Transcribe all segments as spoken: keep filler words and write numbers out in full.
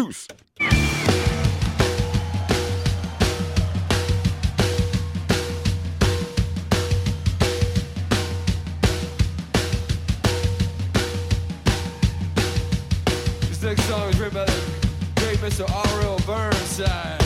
Deuce. This next song is written by the great Mister R L Burnside.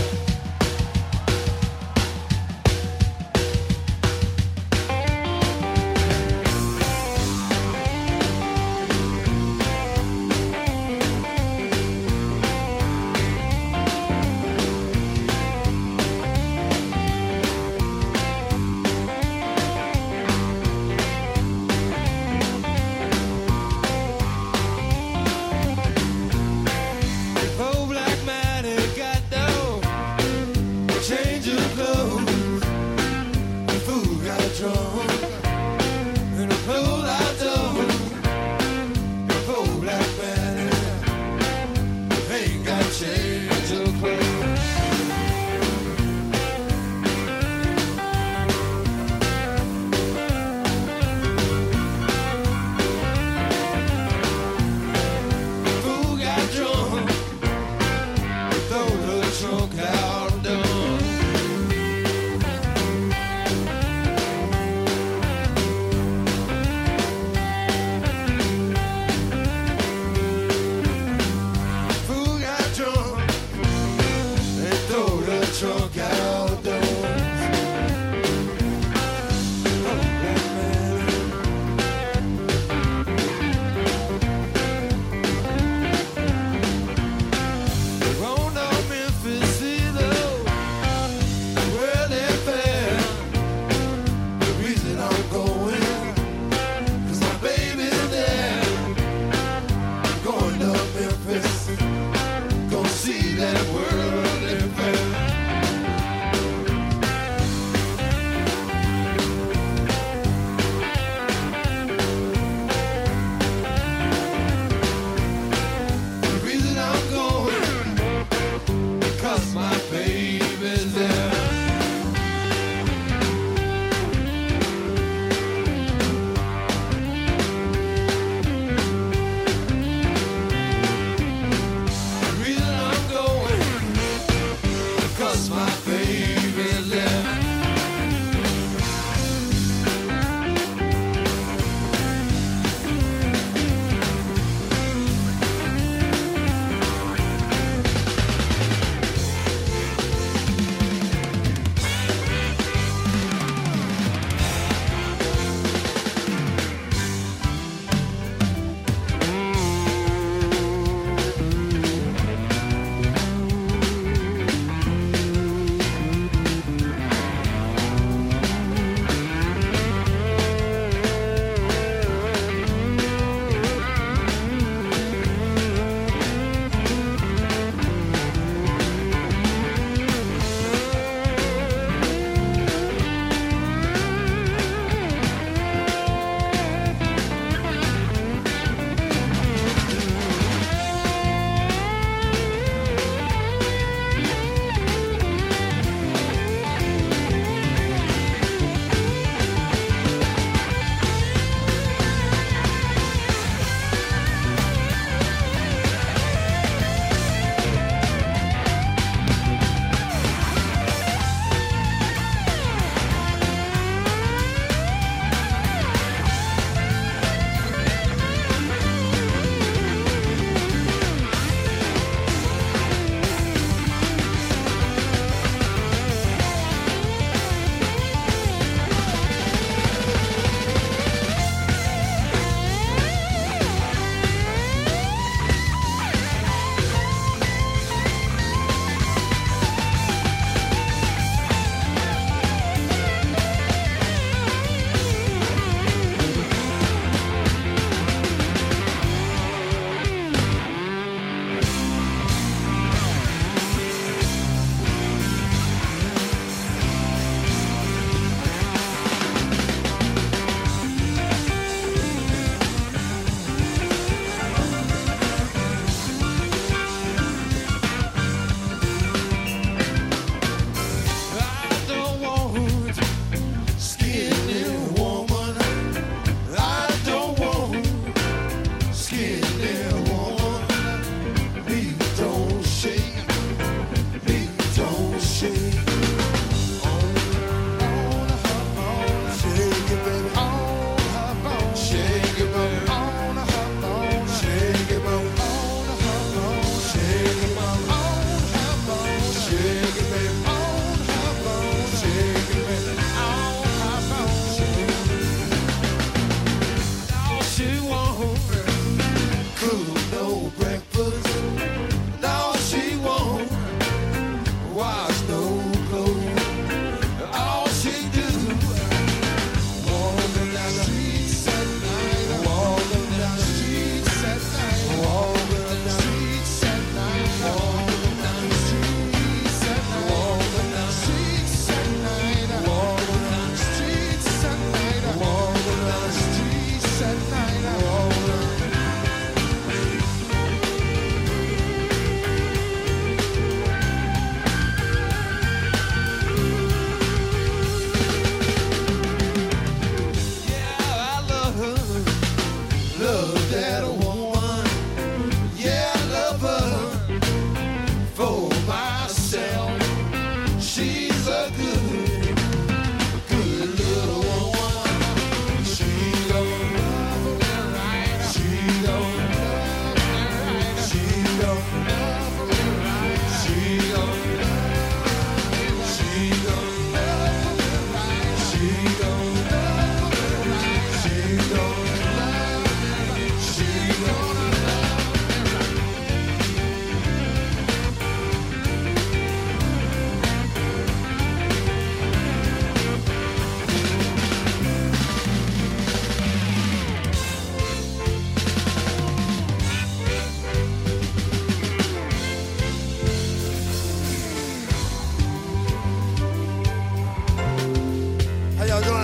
Oh, black man, it got no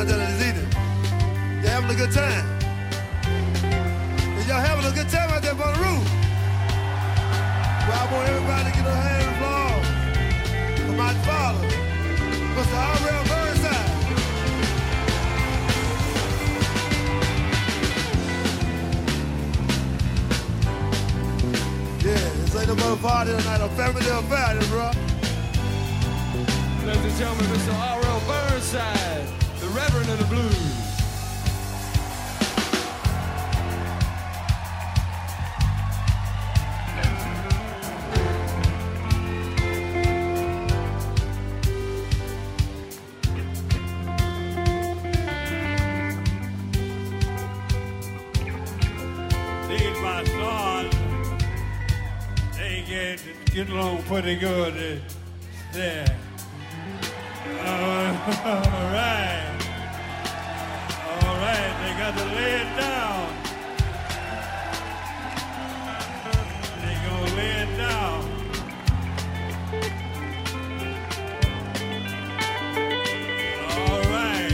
out there this evening. You're having a good time. Is y'all having a good time out there on the roof? Well, I want everybody to get a hand on the floor for my father, Mister R L Burnside. Yeah, this ain't no party tonight, a family affair, bro. Ladies and gentlemen, Mister R L Burnside, the Reverend of the Blues. These my sons, they get, get along pretty good there. Uh, all right. All right, they got to lay it down. They gonna lay it down. All right.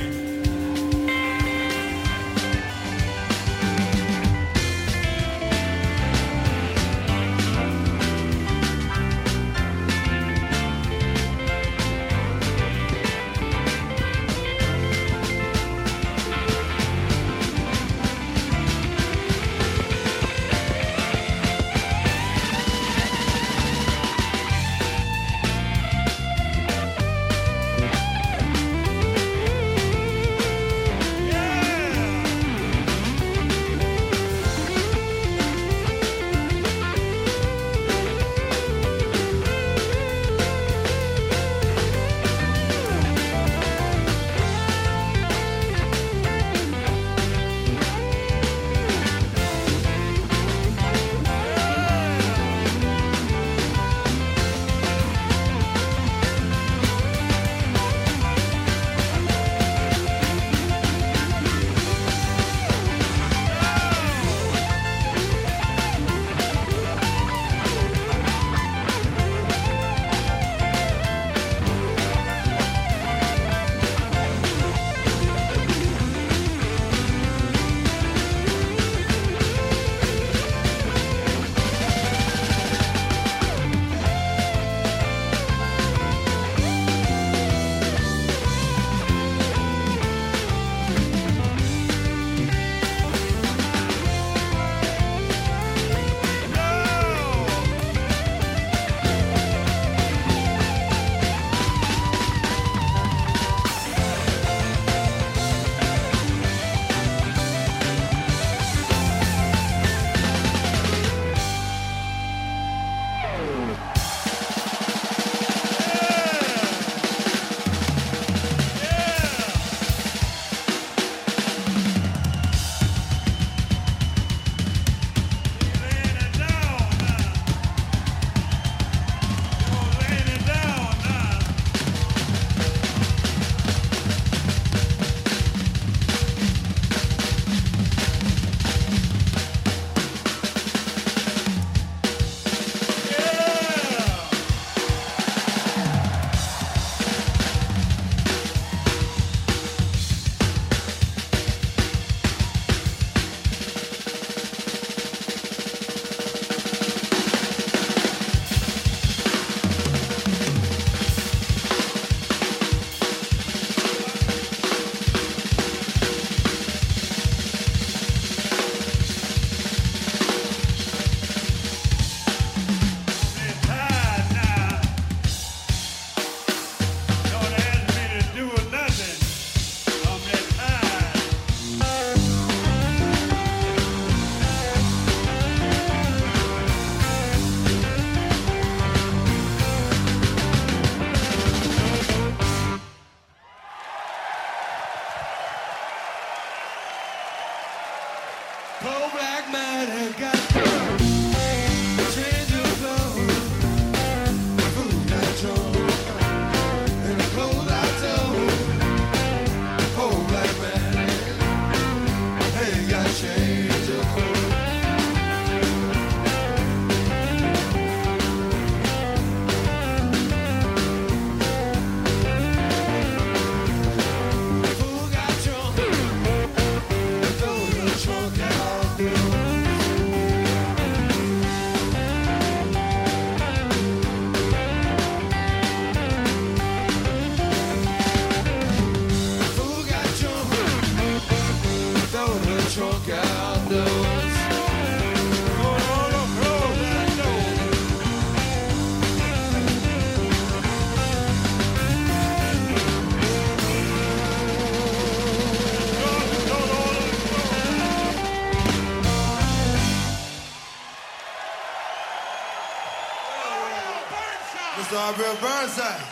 Mister Aubrey Burnside.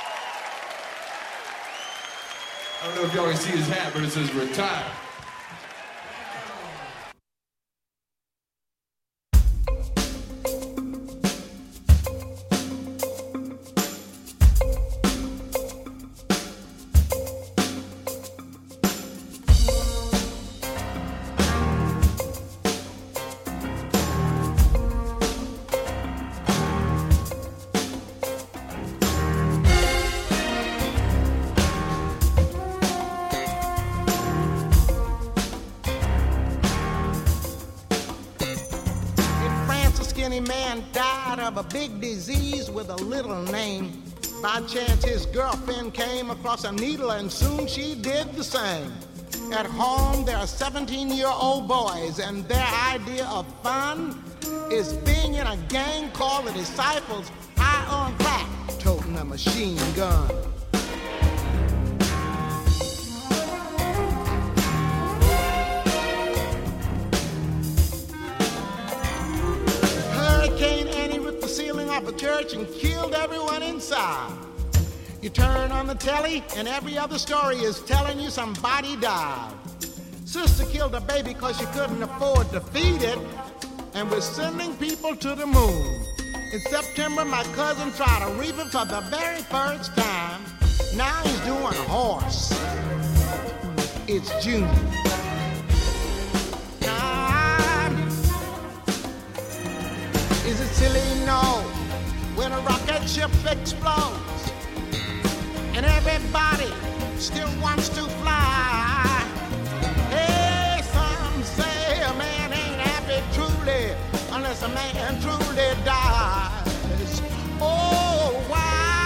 I don't know if y'all can see his hat, but it says retire. Man died of a big disease with a little name. By chance his girlfriend came across a needle and soon she did the same. At home there are seventeen-year-old boys and their idea of fun is being in a gang called the Disciples, high on crack, toting a machine gun. A church and killed everyone inside. You turn on the telly and every other story is telling you somebody died. Sister killed a baby because she couldn't afford to feed it, and we're sending people to the moon. In September, my cousin tried a reaper for the very first time. Now he's doing a horse. It's June. Time. Is it silly? No. When a rocket ship explodes and everybody still wants to fly. Hey, some say a man ain't happy truly unless a man truly dies. Oh, why?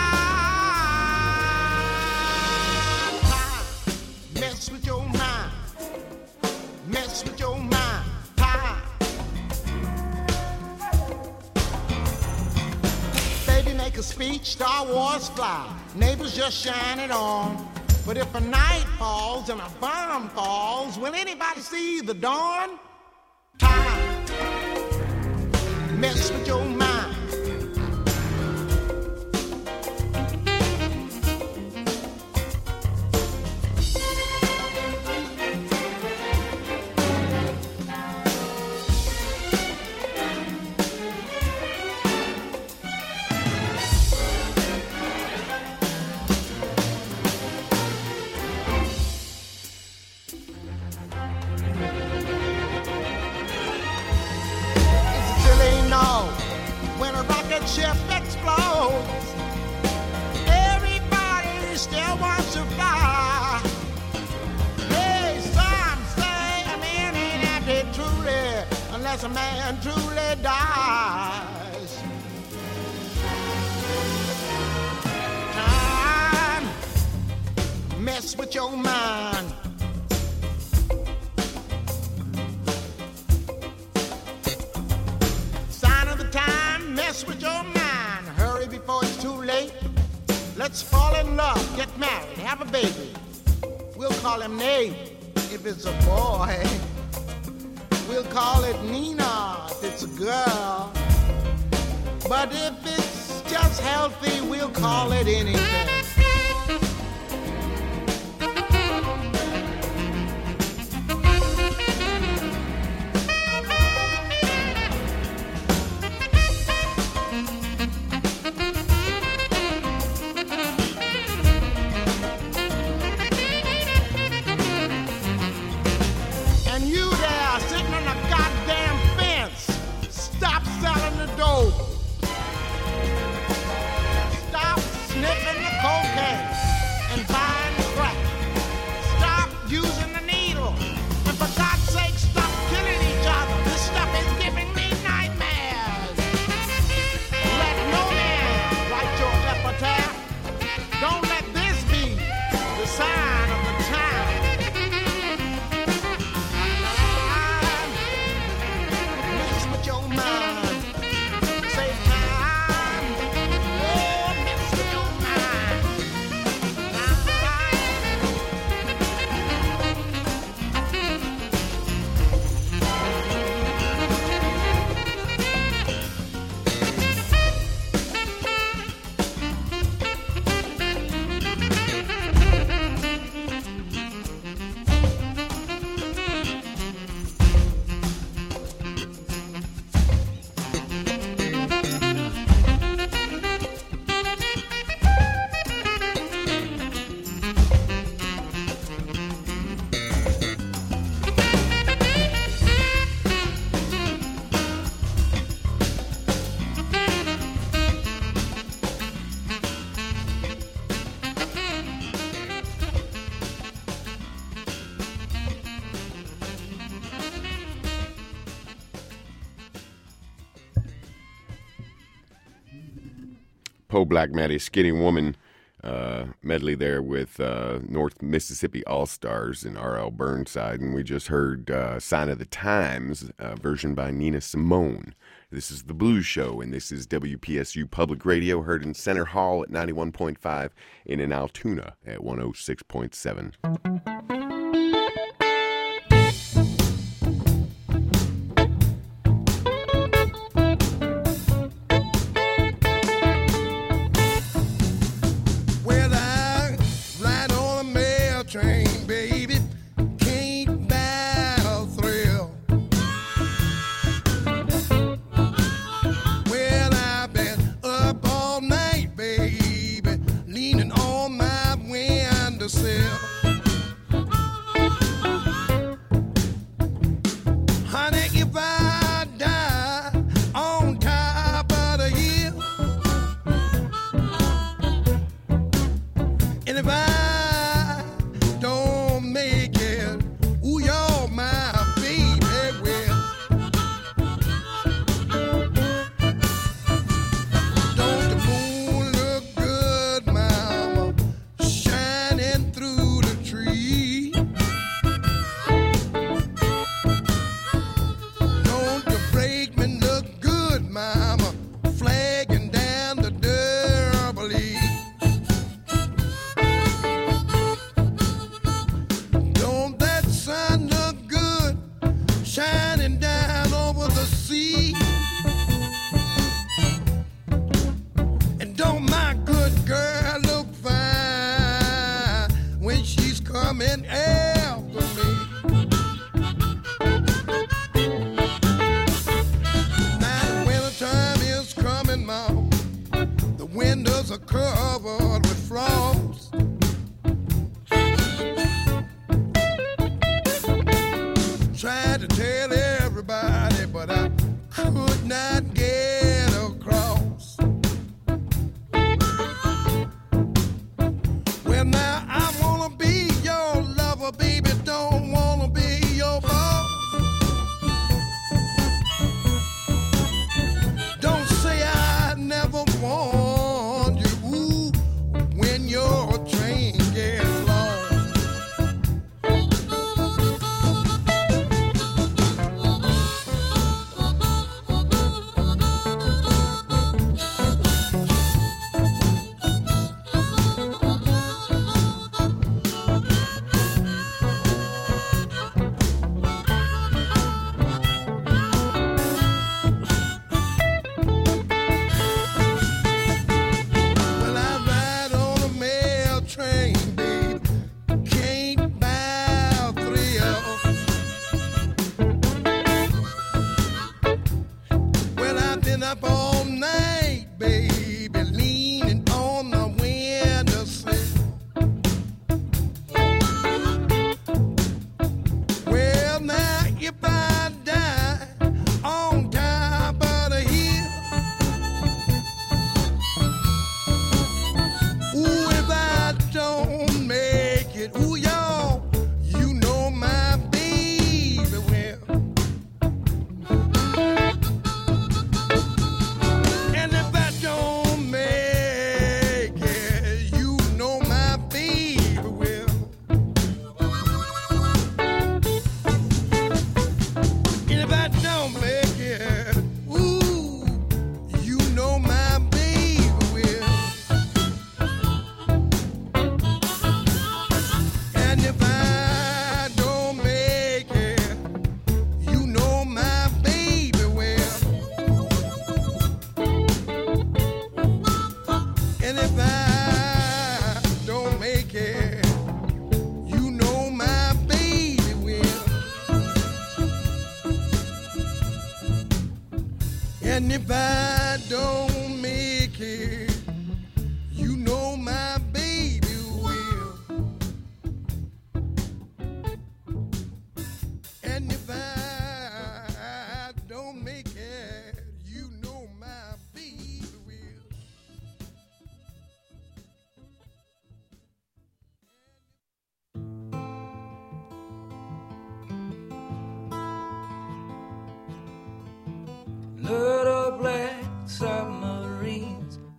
Time mess with your mind, mess with your mind. Time. Make a speech, Star Wars fly, neighbors just shine it on. But if a night falls and a bomb falls, will anybody see the dawn? Time, mess with your mind. Ship explodes, everybody still wants to fly. Hey, some say a man ain't happy truly unless a man truly dies. Time mess with your mind. Sign of the time, mess with your mind. Hurry before it's too late. Let's fall in love, get married, have a baby. We'll call him Nate if it's a boy. We'll call it Nina if it's a girl. But if it's just healthy, we'll call it anything. Stop sniffing the cocaine. Poe Black Maddie, Skinny Woman uh, medley there with uh, North Mississippi All-Stars and R L Burnside. And we just heard uh, Sign of the Times, uh, version by Nina Simone. This is The Blues Show, and this is W P S U Public Radio, heard in Center Hall at ninety-one point five and in Altoona at one oh six point seven.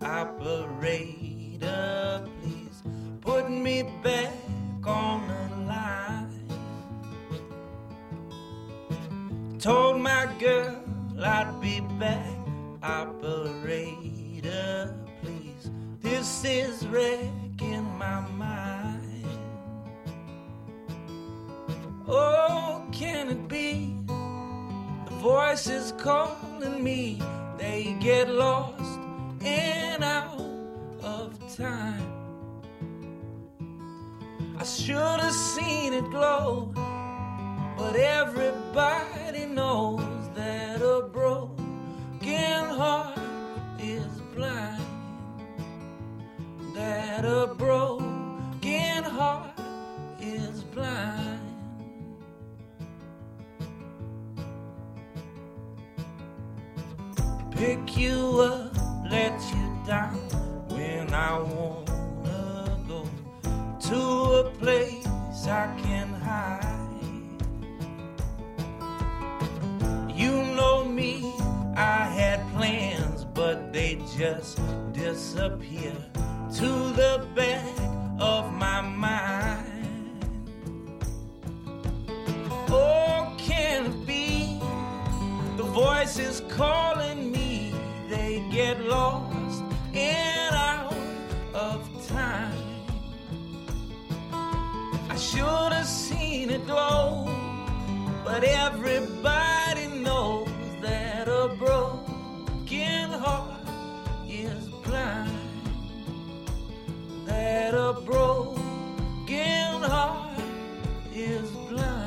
Operator, please put me back on the line. Told my girl I'd be back. Operator, please, this is wrecking my mind. Oh, can it be the voices calling me? They get lost and out of time. I should have seen it glow, but everybody knows that a broken heart is blind. That a broken heart is blind. Pick you up, let you down when I wanna go to a place I can hide. You know me, I had plans, but they just disappear to the back of my mind. Oh, can it be the voices calling me? They get lost and out of time. I should have seen it glow, but everybody knows that a broken heart is blind. That a broken heart is blind.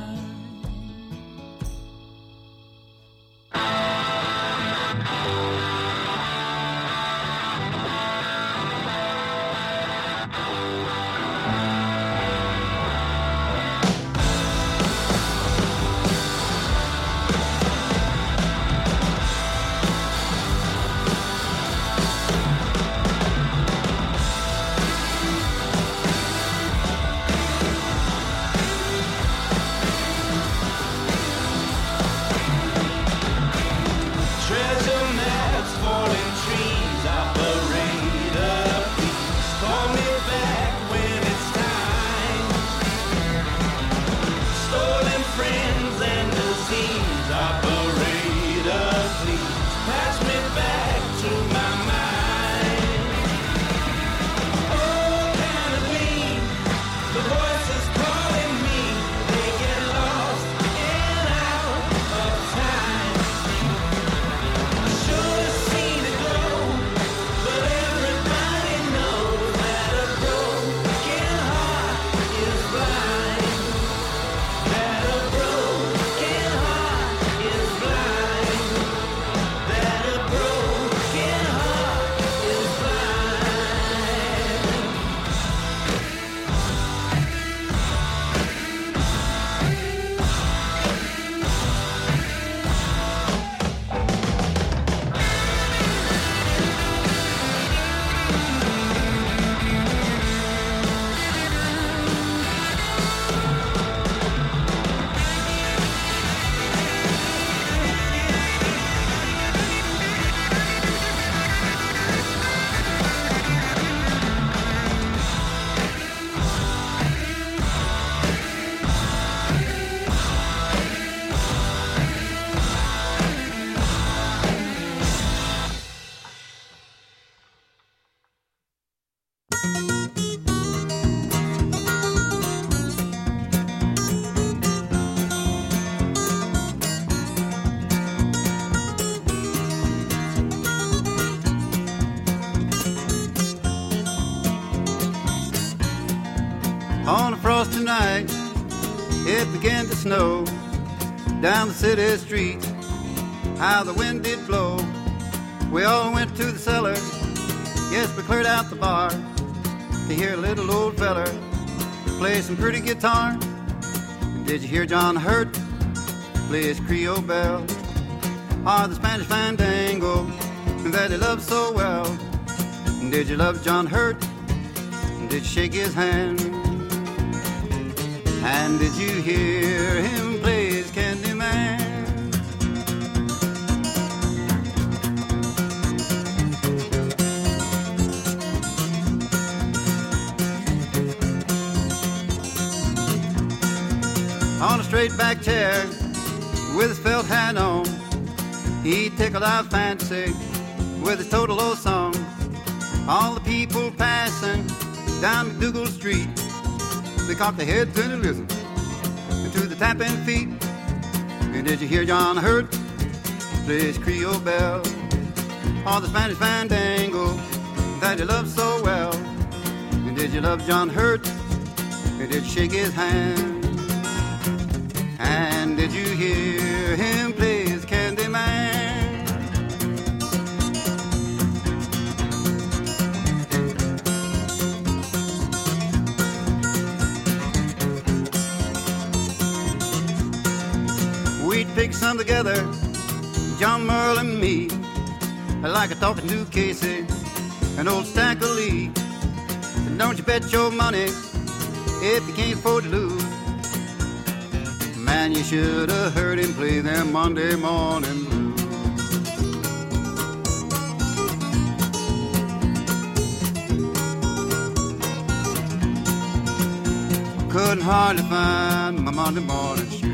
On a frosty night, it began to snow down the city street. How the wind did blow. We all went to the cellar. Yes, we cleared out the bar to hear a little old feller play some pretty guitar. And did you hear John Hurt play his Creole bell, or the Spanish fandango that he loved so well? And did you love John Hurt? And did you shake his hand? And did you hear him play his Candyman? straight back chair with his felt hat on. He tickled our fancy with his total old song. All the people passing down McDougal Street, they cocked their heads and they listened to the tapping feet. And did you hear John Hurt play his Creole bell, or the Spanish fandango that you love so well? And did you love John Hurt? And did you shake his hand? And did you hear him play his Candy Man? We'd pick some together, John Merle and me, like a talking to Casey, an old stack of Lee. And don't you bet your money if you can't afford to lose. Man, you should have heard him play them Monday morning blues. Couldn't hardly find my Monday morning shoes.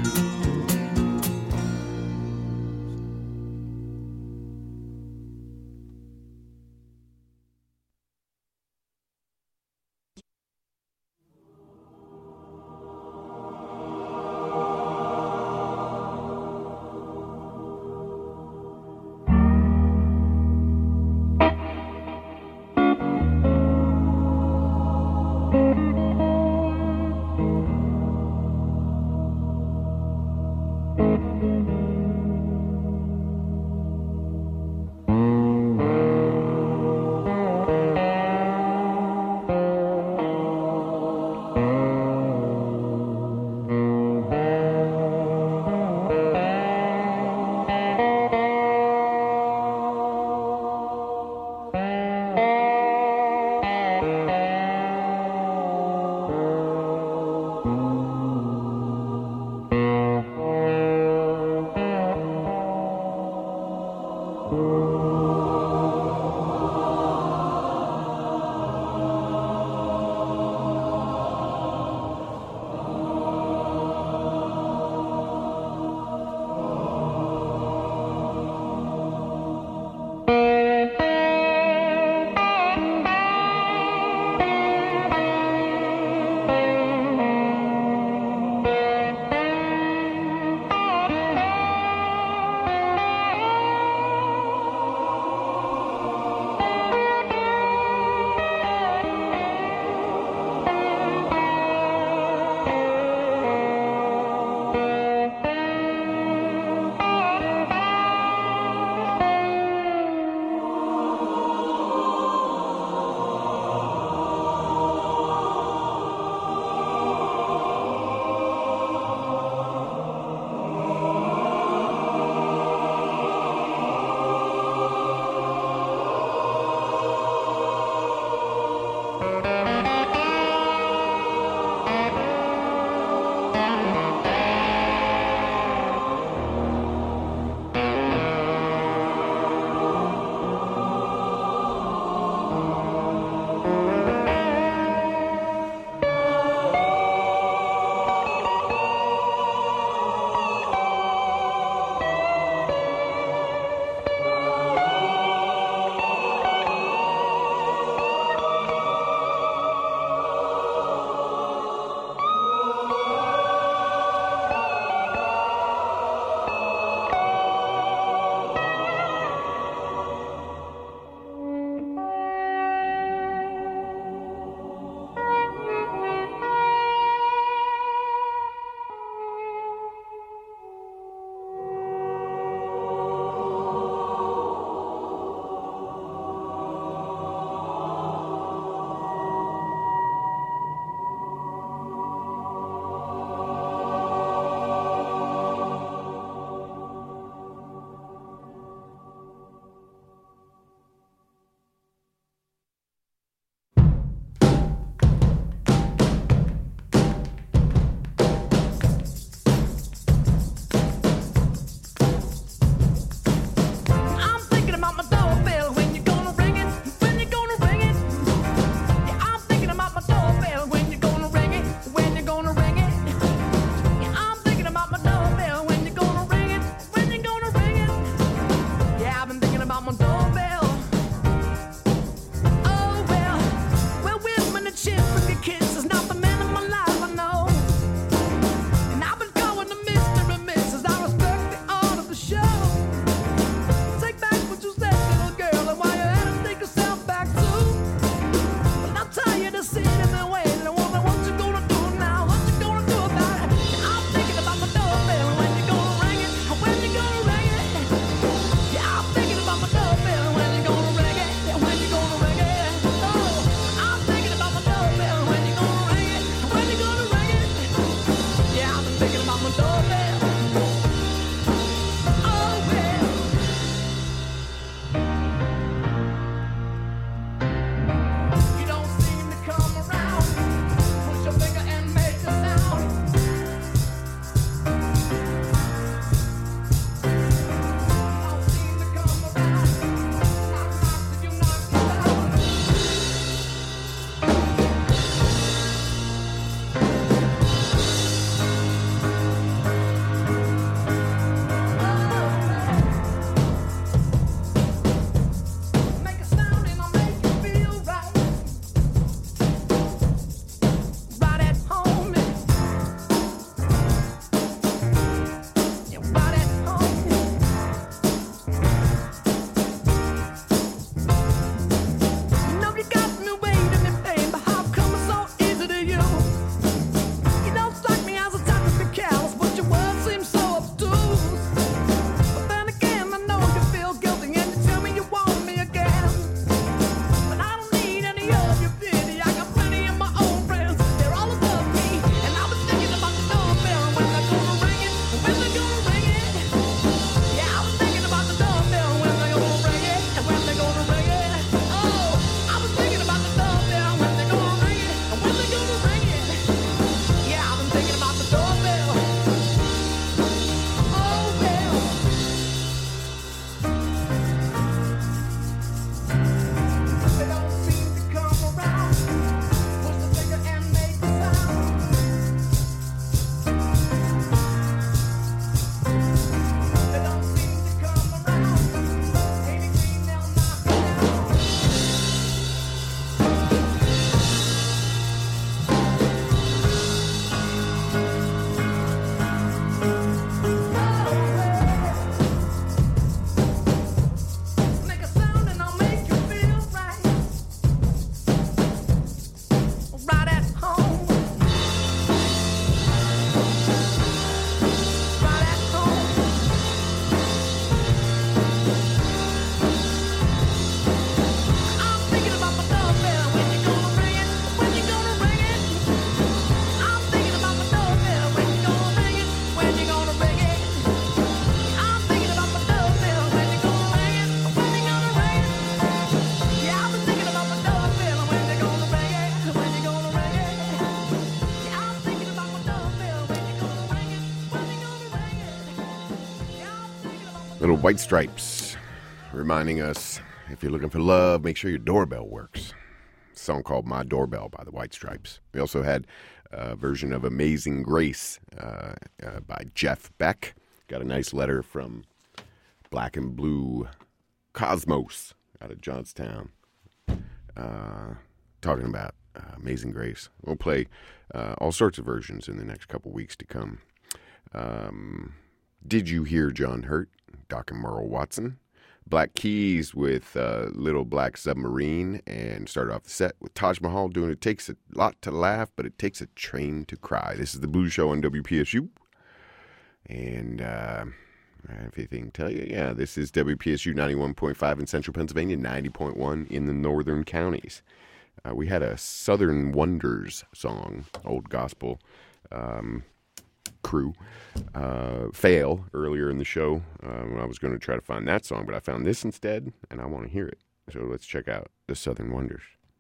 White Stripes, reminding us, if you're looking for love, make sure your doorbell works. A song called My Doorbell by the White Stripes. We also had a version of Amazing Grace uh, uh, by Jeff Beck. Got a nice letter from Black and Blue Cosmos out of Johnstown, uh, talking about uh, Amazing Grace. We'll play uh, all sorts of versions in the next couple weeks to come. Um, Did You Hear John Hurt? Doc and Merle Watson. Black Keys with uh, Little Black Submarine, and started off the set with Taj Mahal doing It Takes a Lot to Laugh, but It Takes a Train to Cry. This is the Blues Show on W P S U. And uh, if anything to tell you, yeah, this is W P S U ninety-one point five in central Pennsylvania, ninety point one in the northern counties. Uh, we had a Southern Wonders song, old gospel um, crew, uh, fail earlier in the show uh, when I was going to try to find that song, but I found this instead, and I want to hear it. So let's check out the Southern Wonders.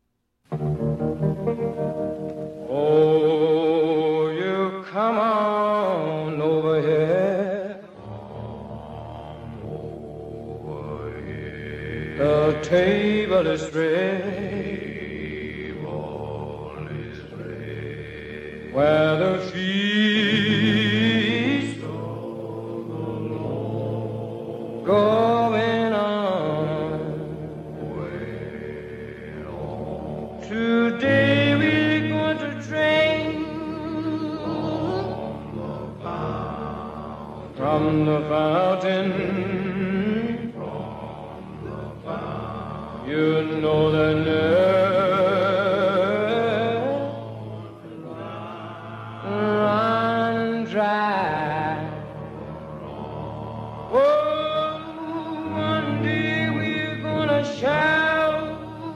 Oh, you come on over here. Come over here. The table is spread. Table is spread. Where the feast of the Lord going on. Well, today we're going to drink from the fountain. From the fountain. You know the nerve run dry. Oh, one day we're gonna shout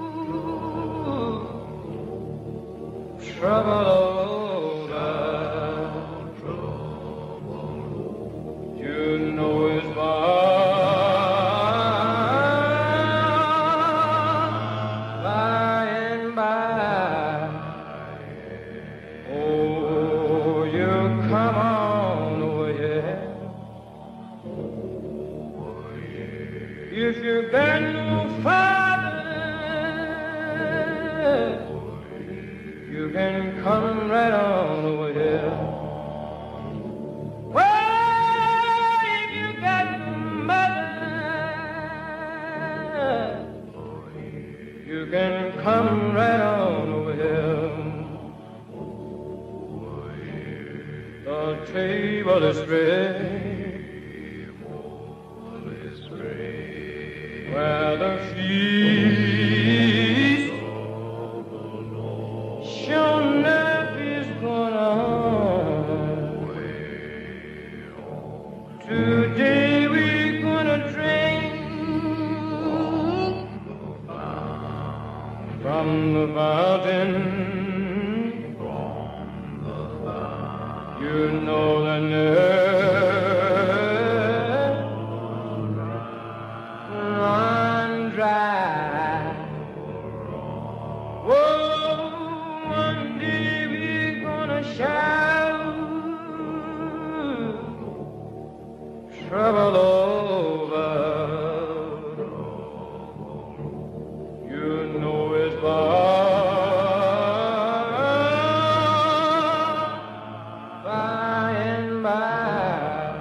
trouble over. You know it's by, by and by. Oh, you come on over here. If you got no father, you can come right on over here. Well, if you got no mother, you can come right on over here. The table is spread. Where the feast sure enough is going on. Today we're gonna drink from the fountain. You know the nerve run dry. Oh, one day we're gonna shout trouble over. You know it's by, by and by.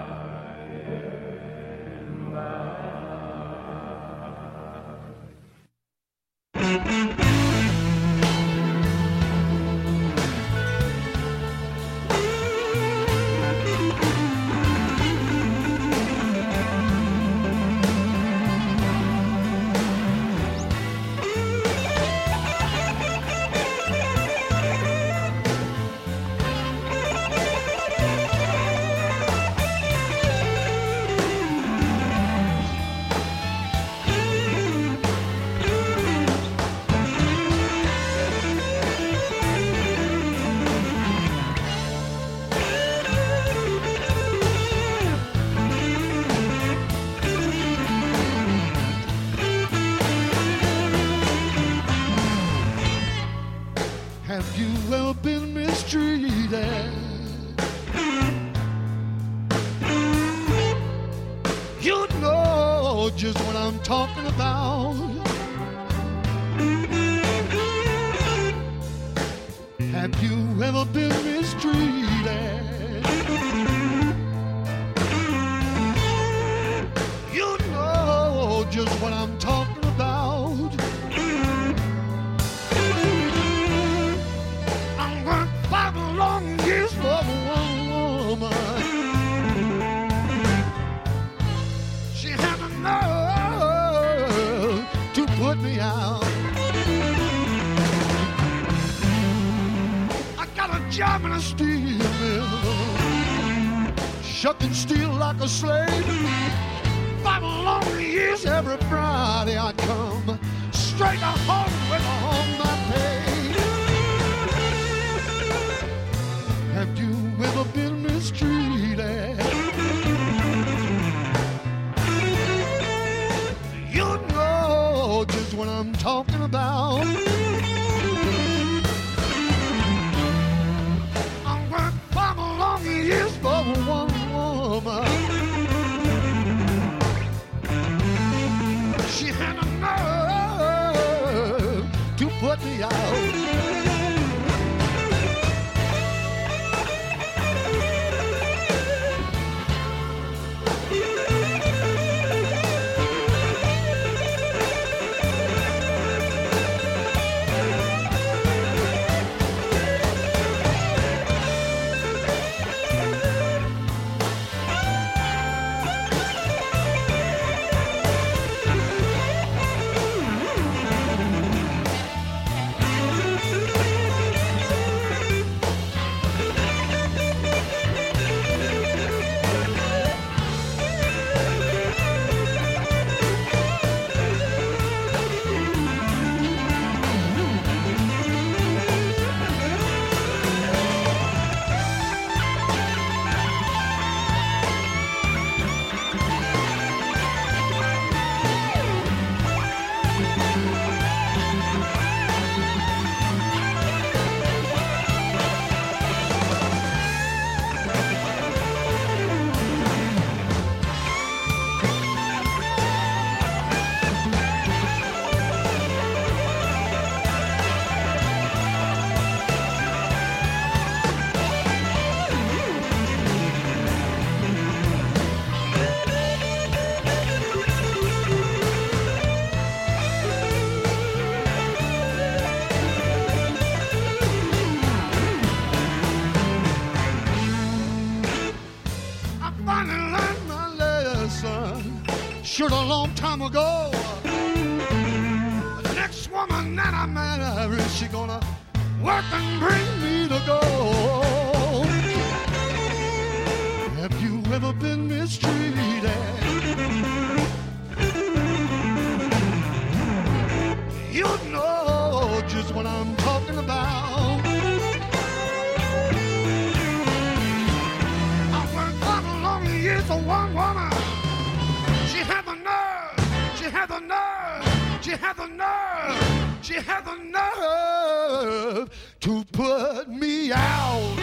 Have you ever been mistreated? You know just what I'm talking about. Have you ever been mistreated? You know just what I'm talking about. I worked five long years for one woman. She had the nerve to put me out. Job in a steel mill, shucking steel like a slave. Five long years every Friday I'd come straight to home with all my pay. Have you ever been mistreated? You know just what I'm talking about. Years for one woman. She had a nerve to put me out. Should a long time ago. The next woman that I marry, she gonna work and bring me to go. Have you ever been mistreated? You know just what I'm talking about. I worked for long years for one woman. She had the nerve, she had the nerve, she had the nerve, she had the nerve to put me out.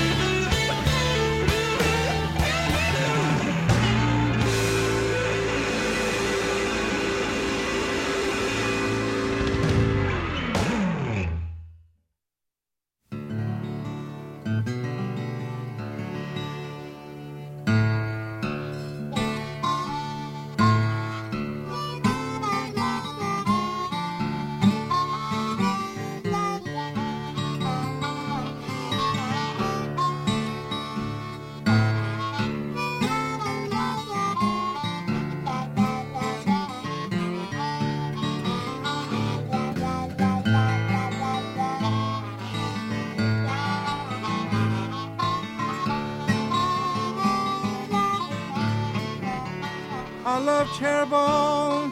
I love Cherubone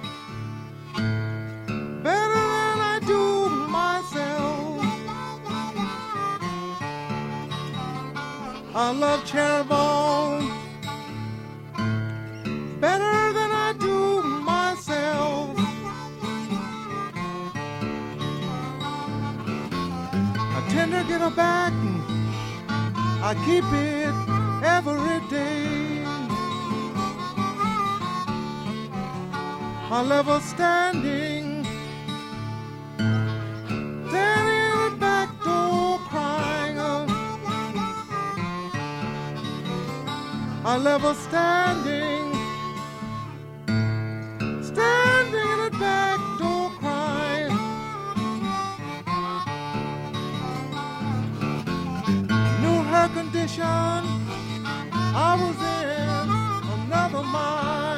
better than I do myself. I love Cherubone better than I do myself. I tend to get her back, I keep it every day. I left her standing, standing in the back door crying. I left her standing, standing in the back door crying. Knew her condition, I was in another mind.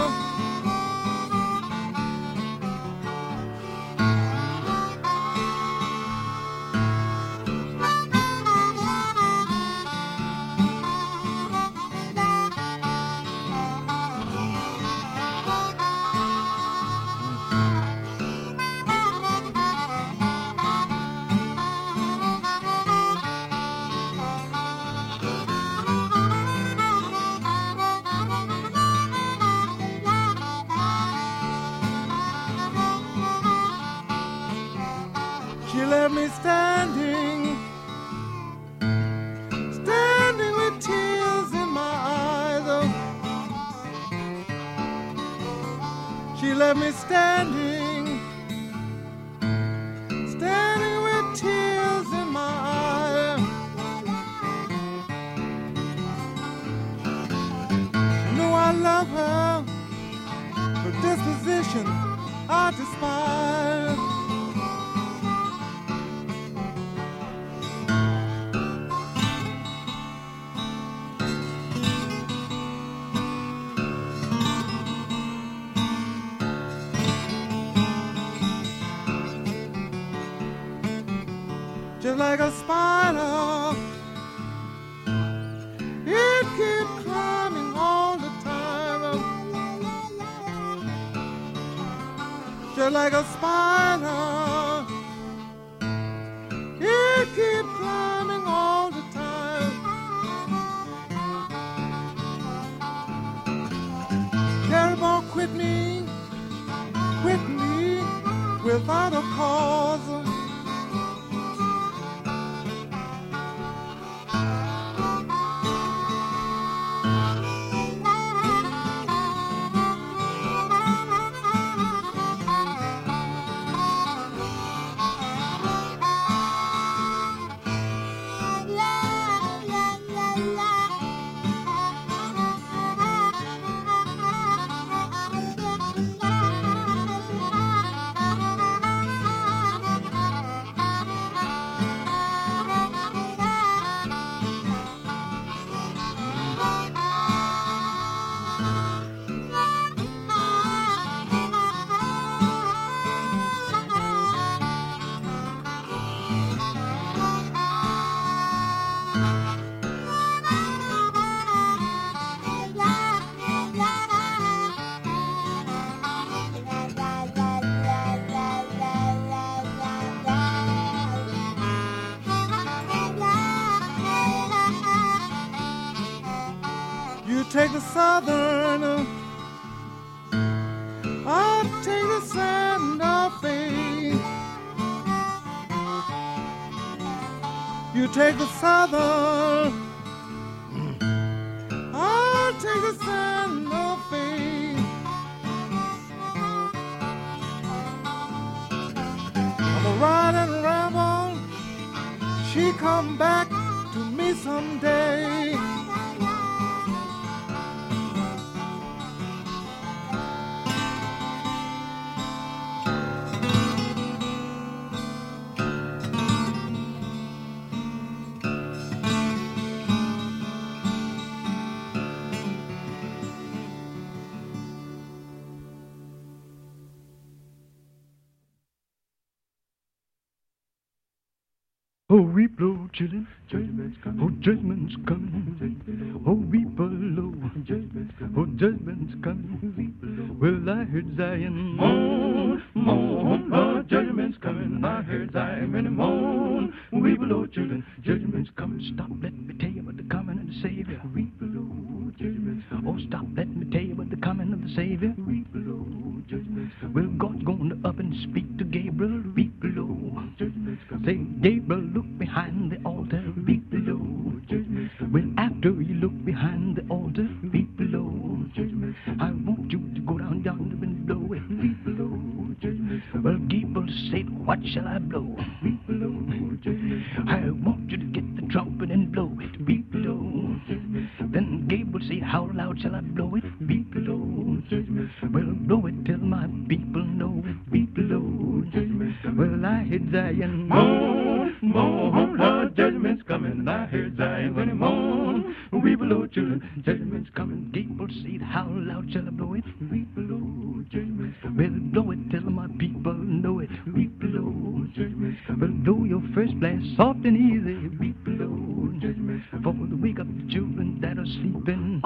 She left me standing, standing with tears in my eyes. Oh. She left me standing, standing with tears in my eyes. She knew I love her, her disposition I despise. Just like a spider, it keeps climbing all the time. Just like a spider, it keeps climbing all the time. Terrible, quit me, quit me without a cause. Take the southern, I'll take the Santa Fe. You take the southern, I'll take the Santa Fe. I'm a ride and ramble, she come back to me someday. Oh, we blow chillin', judgment's coming. Oh, judgment's coming. Oh, we blow, oh, judgment's coming. Well, I heard Zion moan, moan. Oh, judgment's coming. I heard Zion moan. We blow children, judgment's coming. Stop, let me tell you about the coming of the Savior. We blow judgment's coming. Oh, stop, let me tell you about the coming of the Savior. We blow judgment's coming. Well, God's going to up and speak to Gabriel. We blow judgment's coming. Say, Gabriel, look behind the altar, weep below. Well, after you look behind the altar, weep below. I want you to go down yonder and blow it. shall I blow? Weep below. I want you to get the trumpet and blow it. Weep below. Then Gabe will say, how loud shall I blow it? Weep below. Well, blow it till my people know it. Weep below. Well, I heard Zion moan, moan, Lord, judgment's coming. I heard Zion when he moan. Weep below, children, judgment's coming. Gabe will say, how loud shall I blow it? Weep below. Well, blow it till my people know it. Weep below. Well, blow your first blast soft and easy. Weep below. For to wake up the children that are sleeping.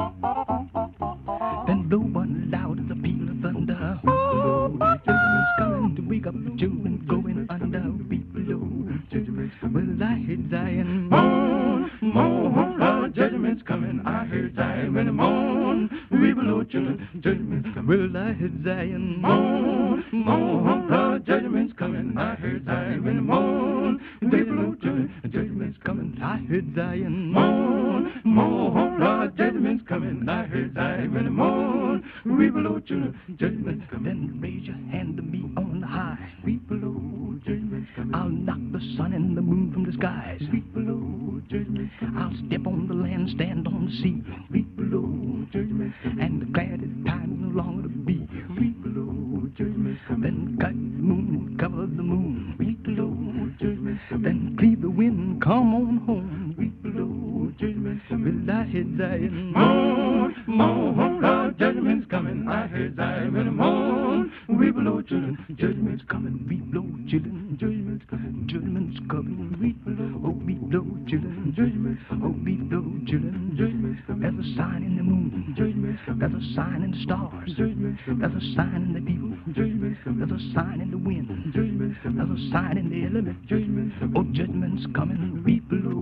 Then blow one loud as a peal of thunder. Weep below. Judgment's coming to wake up the children going under. Weep below. Well, I heard Zion moan, moan, Lord, judgment's coming. I heard Zion when it moan. Weep below, children, judgment's coming. Well, I heard Zion moan, moan, Lord, judgment's coming. I heard Zion when it moan. Weep below, children, judgment's coming. I heard Zion moan, moan, Lord, judgment's coming. I heard Zion when it moan. Weep below, children, judgment's coming. Then raise your hand to me on the high. Weep below, judgment's coming. I'll knock the sun and the moon from the skies. Weep below, judgment's coming. I'll step on the land, stand on the sea. Weep below, judgment's coming. And declare that time no longer to be. Weep below, judgment's coming. Then cut the moon and cover the moon. Weep below, judgment's coming. Then cleave the wind and come on home. Weep below, judgment's coming. Well, I heard Zion moan, moan, Lord, judgment's coming. I heard Zion when it moan. Weep below, children, judgment's coming. Weep below, children, judgment's coming. Judgment's coming. Weep below, oh, weep below, children, judgment's coming. Oh, weep below, children, judgment's coming. There's a sign in the moon, judgment's coming. There's a sign in the stars, judgment's coming. There's a sign in the people, judgment's coming. There's a sign in the wind, judgment's coming. There's a sign in the element, judgment's coming. Oh, judgment's coming. Weep below.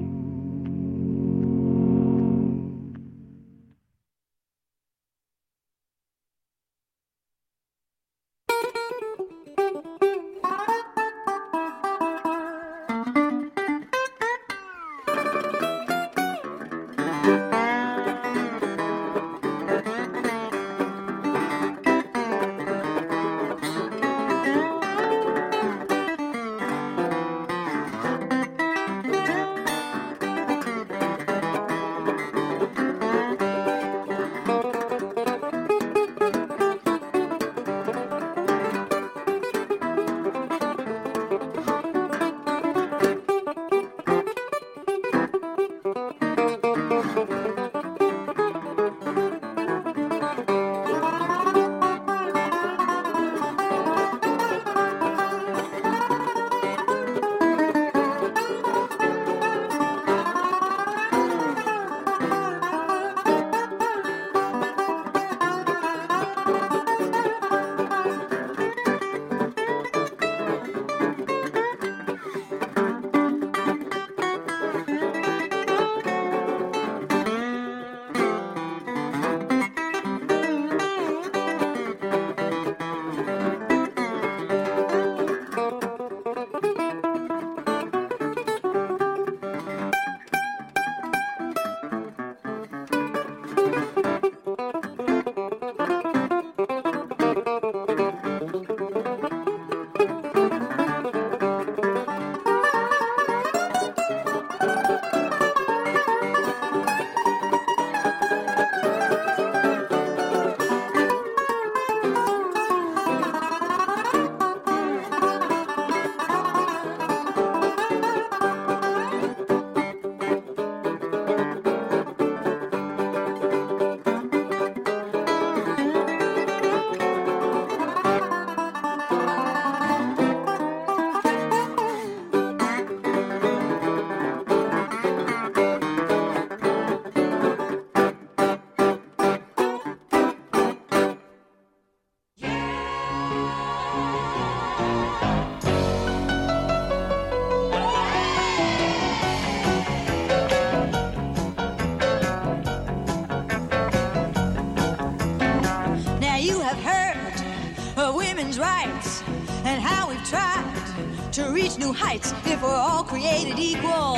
to reach new heights if we're all created equal.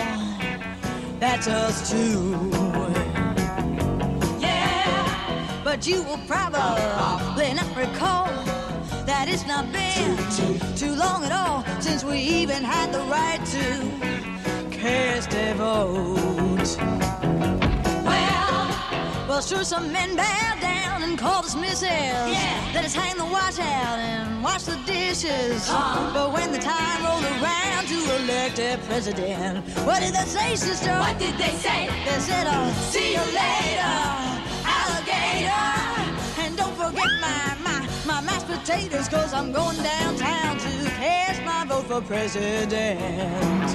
That's us too. Yeah, but you will probably not recall that it's not been too, too, too long at all since we even had the right to cast a vote. Well, well, sure, some men bow down and call dismissals. Yeah. Let us hang the wash out and wash the dishes. Uh-huh. But when the time rolled around to elect a president, what did they say, sister? What did they say? They said, uh, see you later, alligator. And don't forget my, my, my mashed potatoes, cause I'm going downtown to cast my vote for president.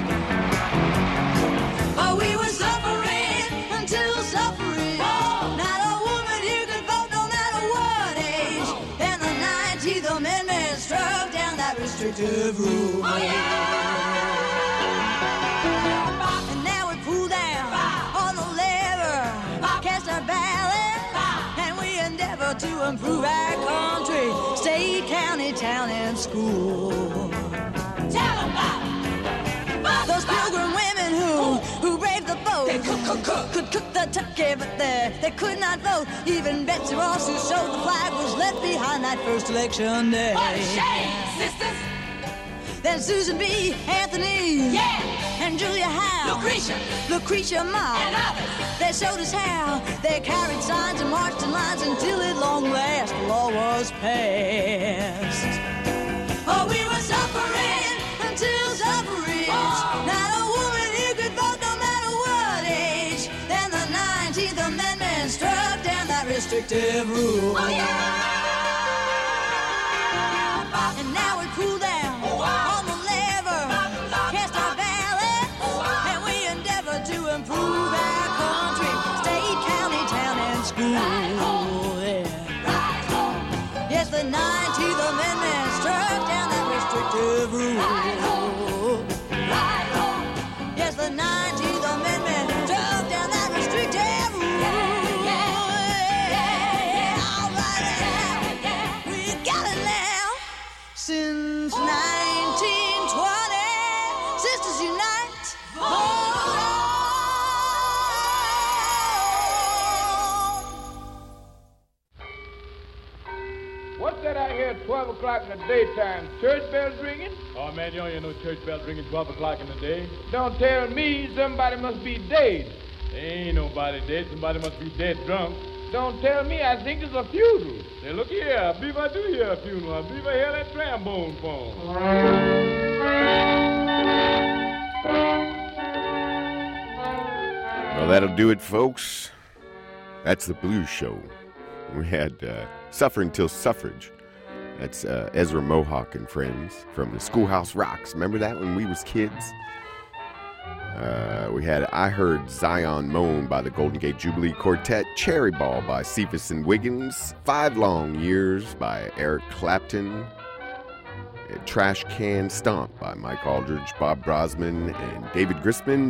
Oh, we were suffering until suffering. Oh. Not a woman here could vote no matter what age. And the nineteenth Amendment struck down that restrictive rule. Oh, yeah. And now we pull down on the lever, cast our ballot, and we endeavor to improve our country, state, county, town, and school. Tell them about those pilgrim women who, who braved the boat. They cook, cook, cook. Could cook the turkey, but they, they could not vote. Even Betsy Ross, who showed the flag, was left behind that first election day. What a shame, sisters. Then Susan B., Anthony, yeah, and Julia Howe, Lucretia, Lucretia Mott, and others. They showed us how they carried signs and marched in lines until at long last the law was passed. Oh, we were suffering until suffrage. Oh. Not a woman here could vote no matter what age. Then the nineteenth Amendment struck down that restrictive rule. Oh, yeah. And now we cool down oh, on the lever, cast our ballot, oh, and we endeavor to improve our country, state, county, town, and school. Yeah. Yes, the nineteenth Amendment struck down that restrictive rule. Yes, the nineteenth Amendment struck down that restrictive rule. Yeah, all right, we got it now. Since nineteen twenty, Sisters Unite. Hold on. What's that I hear at twelve o'clock in the daytime? Church bells ringing? Oh, man, you don't hear no church bells ringing twelve o'clock in the day. Don't tell me somebody must be dead. There ain't nobody dead. Somebody must be dead drunk. Don't tell me, I think it's a funeral. Say, look here, I believe I do hear a funeral. I believe I hear that trombone phone. Well, that'll do it, folks. That's the Blues Show. We had uh, Suffer Until Suffrage. That's uh, Ezra Mohawk and friends from the Schoolhouse Rocks. Remember that when we was kids? Uh, we had I Heard Zion Moan by the Golden Gate Jubilee Quartet, Cherry Ball by Cephas and Wiggins, Five Long Years by Eric Clapton, Trash Can Stomp by Mike Aldridge, Bob Brosman, and David Grisman.